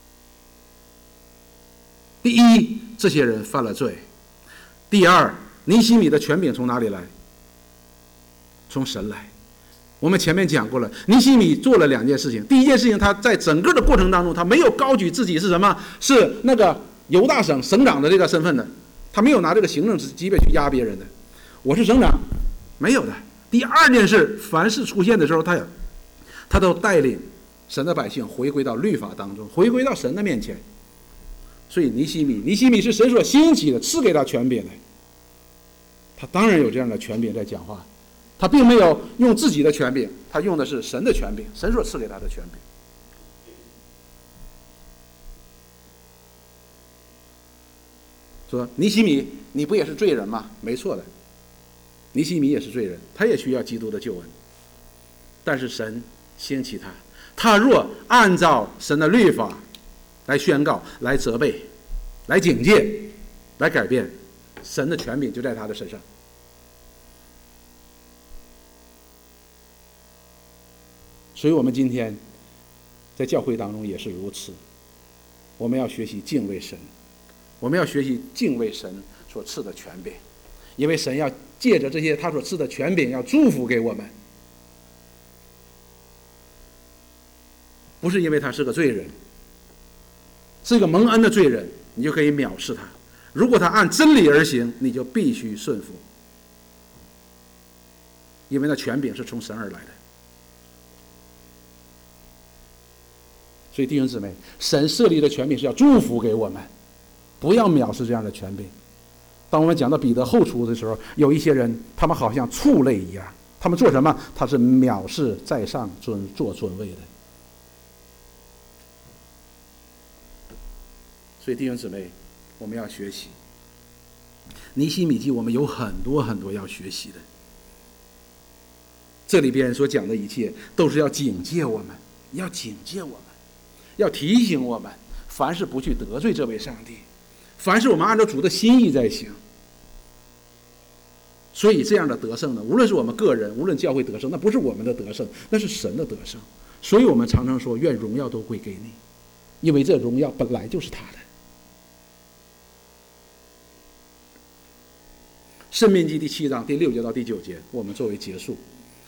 第一，这些人犯了罪；第二，尼希米的权柄从哪里来？从神来。我们前面讲过了，尼希米做了两件事情。第一件事情，他在整个的过程当中，他没有高举自己是什么？是那个犹大省省长的这个身份的，他没有拿这个行政级别去压别人的。我是省长，没有的。第二件事，凡事出现的时候，他他都带领神的百姓回归到律法当中，回归到神的面前。所以尼希米，尼希米是神所兴起的，赐给他权柄的。他当然有这样的权柄在讲话，他并没有用自己的权柄，他用的是神的权柄，神所赐给他的权柄。说尼希米，你不也是罪人吗？没错的，尼希米也是罪人，他也需要基督的救恩。但是神兴起他，他若按照神的律法来宣告、来责备、来警戒、来改变，神的权柄就在他的身上。所以我们今天在教会当中也是如此，我们要学习敬畏神，我们要学习敬畏神所赐的权柄，因为神要借着这些他所赐的权柄要祝福给我们，不是因为他是个罪人，是一个蒙恩的罪人，你就可以藐视他。如果他按真理而行，你就必须顺服，因为那权柄是从神而来的。所以弟兄姊妹，神设立的权柄是要祝福给我们，不要藐视这样的权柄。当我们讲到彼得后书的时候，有一些人他们好像畜类一样，他们做什么？他是藐视在上尊做尊位的。所以弟兄姊妹，我们要学习尼希米记我们有很多很多要学习的。这里边所讲的一切都是要警戒我们，要警戒我们，要提醒我们，凡是不去得罪这位上帝，凡是我们按照主的心意在行。所以这样的得胜呢，无论是我们个人，无论教会得胜，那不是我们的得胜，那是神的得胜。所以我们常常说，愿荣耀都归给你，因为这荣耀本来就是他的。申命记第七章第六节到第九节，我们作为结束。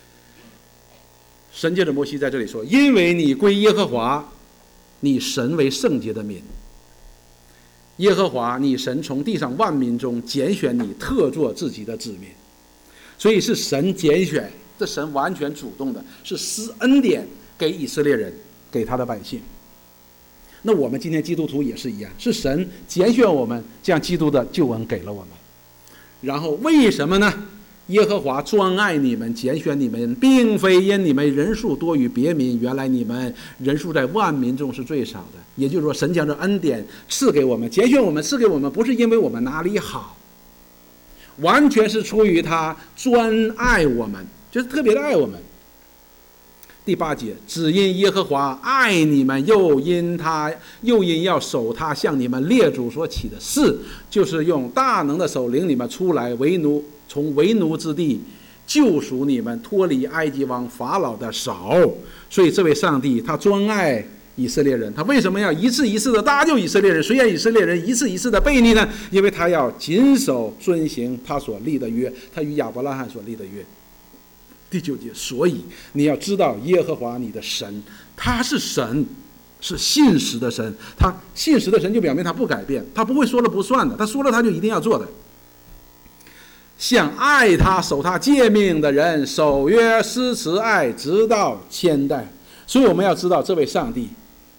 神借着摩西在这里说：因为你归耶和华你神为圣洁的民，耶和华你神从地上万民中拣选你，特作自己的子民。所以是神拣选，这神完全主动的，是施恩典给以色列人，给他的百姓。那我们今天基督徒也是一样，是神拣选我们，将基督的救恩给了我们。然后为什么呢？耶和华专爱你们，拣选你们，并非因你们人数多于别民，原来你们人数在万民中是最少的。也就是说，神将这恩典赐给我们，拣选我们，赐给我们，不是因为我们哪里好，完全是出于他专爱我们，就是特别的爱我们。第八节，只因耶和华爱你们，又因他又因要守他向你们列祖所起的誓，就是用大能的手领你们出来为奴，从为奴之地救赎你们，脱离埃及王法老的手。所以这位上帝他专爱以色列人，他为什么要一次一次的搭救以色列人？虽然以色列人一次一次的悖逆呢，因为他要谨守遵行他所立的约，他与亚伯拉罕所立的约。第九节，所以你要知道耶和华你的神，他是神，是信实的神。他信实的神就表明他不改变，他不会说了不算的，他说了他就一定要做的。向爱他守他诫命的人守约施慈爱，直到千代。所以我们要知道，这位上帝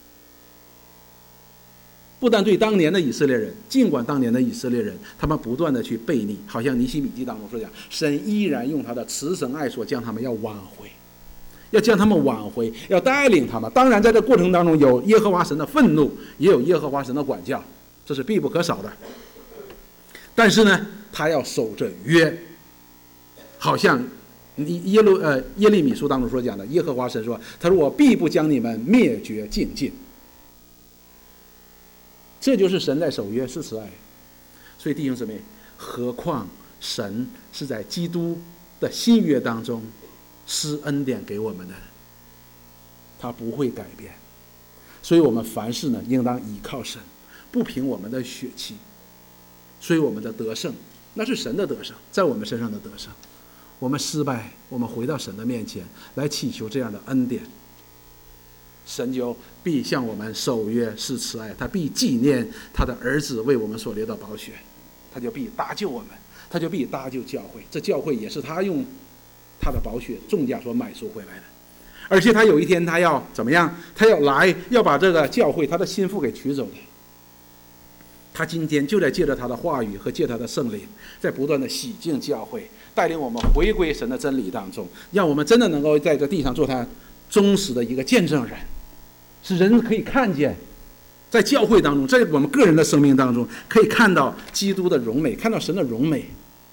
不但对当年的以色列人，尽管当年的以色列人他们不断的去悖逆，好像尼希米记当中说讲，神依然用他的慈神爱所将他们要挽回，要将他们挽回，要带领他们。当然在这过程当中有耶和华神的愤怒，也有耶和华神的管教，这是必不可少的。但是呢，他要守着约，好像耶路呃耶利米书当中所讲的，耶和华神说，他说我必不将你们灭绝尽尽。这就是神在守约施慈爱。所以弟兄姊妹，何况神是在基督的新约当中施恩典给我们的，他不会改变。所以我们凡事呢，应当倚靠神，不凭我们的血气。所以我们的得胜，那是神的得胜，在我们身上的得胜。我们失败，我们回到神的面前来祈求这样的恩典，神就必向我们守约施慈爱，他必纪念他的儿子为我们所流的宝血，他就必搭救我们，他就必搭救教会。这教会也是他用他的宝血重价所买赎回来的。而且他有一天他要怎么样？他要来，要把这个教会他的心腹给取走的。他今天就在借着他的话语和借他的圣灵，在不断的洗净教会，带领我们回归神的真理当中，让我们真的能够在这地上做他忠实的一个见证人，使人可以看见，在教会当中，在我们个人的生命当中，可以看到基督的荣美，看到神的荣美。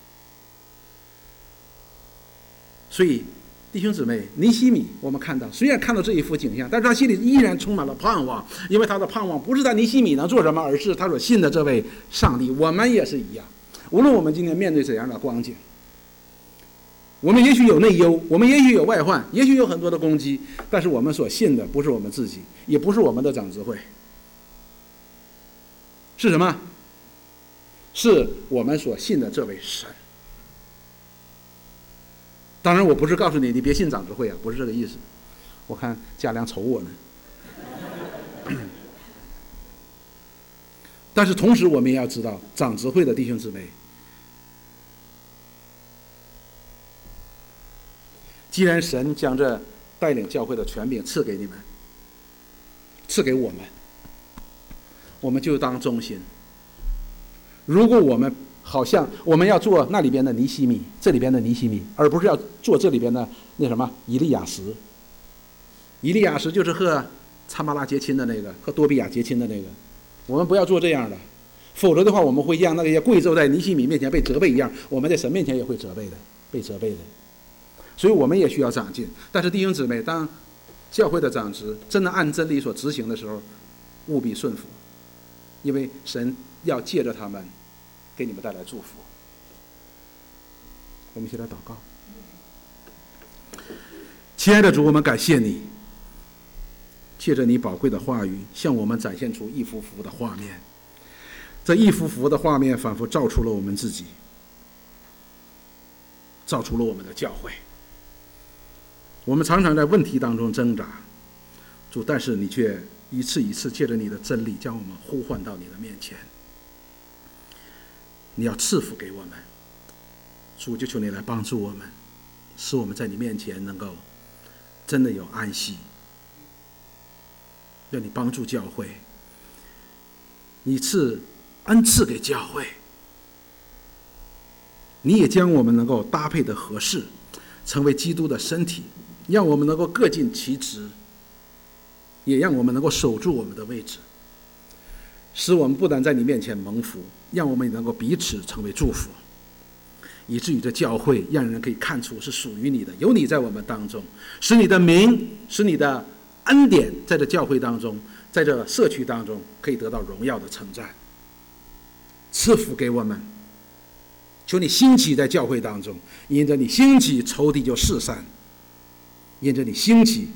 所以弟兄姊妹，尼希米我们看到，虽然看到这一幅景象，但是他心里依然充满了盼望，因为他的盼望不是他尼希米能做什么，而是他所信的这位上帝。我们也是一样，无论我们今天面对怎样的光景，我们也许有内忧，我们也许有外患，也许有很多的攻击，但是我们所信的不是我们自己，也不是我们的长执会，是什么？是我们所信的这位神。当然我不是告诉你你别信长执会啊，不是这个意思，我看嘉良瞅我呢。但是同时我们也要知道，长执会的弟兄姊妹，既然神将这带领教会的权柄赐给你们，赐给我们，我们就当忠心。如果我们好像我们要做那里边的尼希米，这里边的尼希米，而不是要做这里边的那什么以利亚实。以利亚实就是和参巴拉结亲的那个，和多比亚结亲的那个。我们不要做这样的， 否则的话，我们会像那些贵胄在尼希米面前被责备一样，我们在神面前也会责备的，被责备的。所以我们也需要长进。但是弟兄姊妹，当教会的长执真的按真理所执行的时候，务必顺服，因为神要借着他们给你们带来祝福。我们一起来祷告。亲爱的主，我们感谢你，借着你宝贵的话语，向我们展现出一幅幅的画面。这一幅幅的画面仿佛照出了我们自己，照出了我们的教会。我们常常在问题当中挣扎，主，但是你却一次一次借着你的真理将我们呼唤到你的面前。你要赐福给我们，主，就求你来帮助我们，使我们在你面前能够真的有安息。愿你帮助教会，你赐恩赐给教会，你也将我们能够搭配的合适，成为基督的身体，让我们能够各尽其职，也让我们能够守住我们的位置，使我们不但在你面前蒙福，让我们也能够彼此成为祝福，以至于这教会让人可以看出是属于你的，有你在我们当中，使你的名，使你的恩典在这教会当中，在这社区当中可以得到荣耀的称赞。赐福给我们，求你兴起在教会当中，因着你兴起，仇敌就四散；因着你兴起，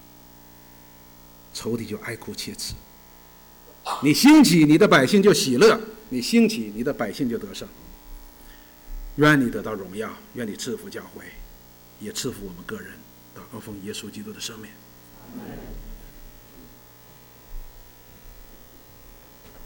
仇敌就哀哭切齿。你兴起，你的百姓就喜乐；你兴起，你的百姓就得胜。愿你得到荣耀，愿你赐福教会，也赐福我们个人。祷告奉耶稣基督的圣名。